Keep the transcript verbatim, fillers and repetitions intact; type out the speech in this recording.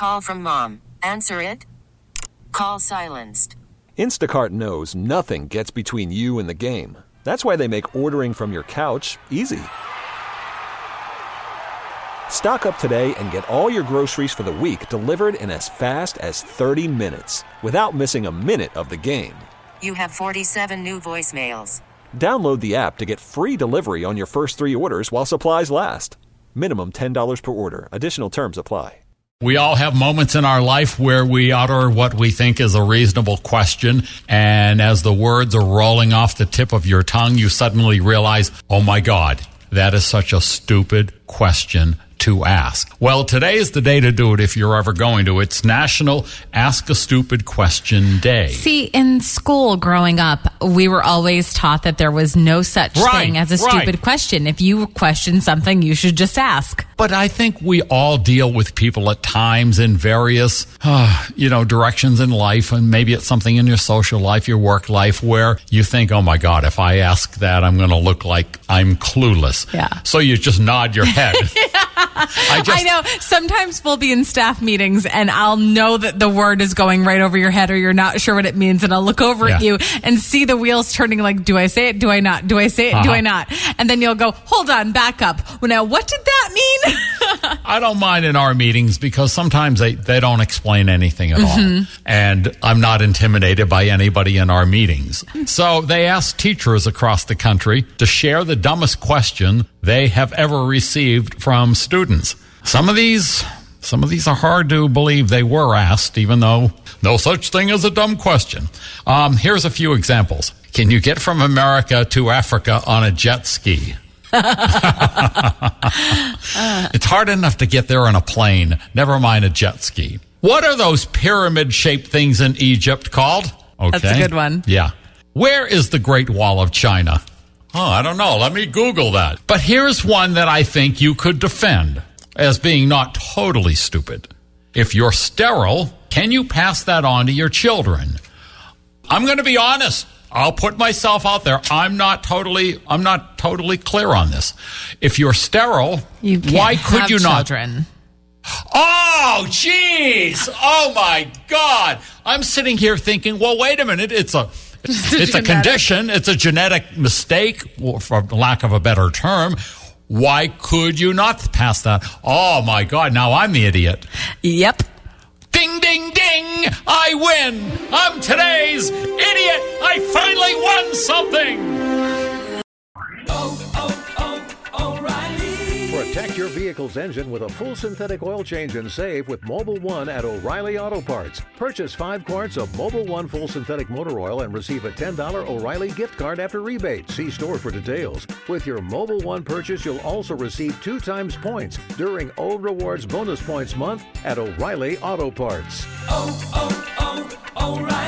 call from mom. Answer it. Call silenced. Instacart knows nothing gets between you and the game. That's why they make ordering from your couch easy. Stock up today and get all your groceries for the week delivered in as fast as thirty minutes without missing a minute of the game. You have forty-seven new voicemails. Download the app to get free delivery on your first three orders while supplies last. Minimum ten dollars per order. Additional terms apply. We all have moments in our life where we utter what we think is a reasonable question, and as the words are rolling off the tip of your tongue, you suddenly realize, oh my God, that is such a stupid question to ask. Well, today is the day to do it if you're ever going to. It's National Ask a Stupid Question Day. See, in school growing up, we were always taught that there was no such right, thing as a right. stupid question. If you question something, you should just ask. But I think we all deal with people at times in various, uh, you know, directions in life, and maybe it's something in your social life, your work life, where you think, oh my God, if I ask that, I'm going to look like I'm clueless. Yeah. So you just nod your head. I, just, I know. Sometimes we'll be in staff meetings and I'll know that the word is going right over your head or you're not sure what it means. And I'll look over yeah. at you and see the wheels turning like, do I say it? Do I not? Do I say it? Uh-huh. Do I not? And then you'll go, hold on, back up. Well, now, what did that mean? I don't mind in our meetings because sometimes they, they don't explain anything at Mm-hmm. all. And I'm not intimidated by anybody in our meetings. So they ask teachers across the country to share the dumbest question they have ever received from students. Some of these, some of these are hard to believe they were asked, even though no such thing as a dumb question. Um, here's a few examples. Can you get from America to Africa on a jet ski? It's hard enough to get there on a plane, never mind a jet ski. What are those pyramid-shaped things in Egypt called? Okay. That's a good one. Yeah. Where is the Great Wall of China? Oh, I don't know. Let me Google that. But here's one that I think you could defend as being not totally stupid. If you're sterile, can you pass that on to your children? I'm going to be honest. I'll put myself out there. I'm not totally, I'm not totally clear on this. If you're sterile, You can't why could have you not? children. Oh, jeez. Oh, my God. I'm sitting here thinking, well, wait a minute. It's a, it's, it's a condition. It's a genetic mistake, for lack of a better term. Why could you not pass that? Oh, my God. Now I'm the idiot. Yep. Ding, ding, ding. I win. I'm today's idiot. I finally won something. Oh, oh, oh, O'Reilly. Protect your vehicle's engine with a full synthetic oil change and save with Mobil one at O'Reilly Auto Parts. Purchase five quarts of Mobil one full synthetic motor oil and receive a ten dollars O'Reilly gift card after rebate. See store for details. With your Mobil one purchase, you'll also receive two times points during O Rewards Bonus Points Month at O'Reilly Auto Parts. Oh, oh, oh, O'Reilly.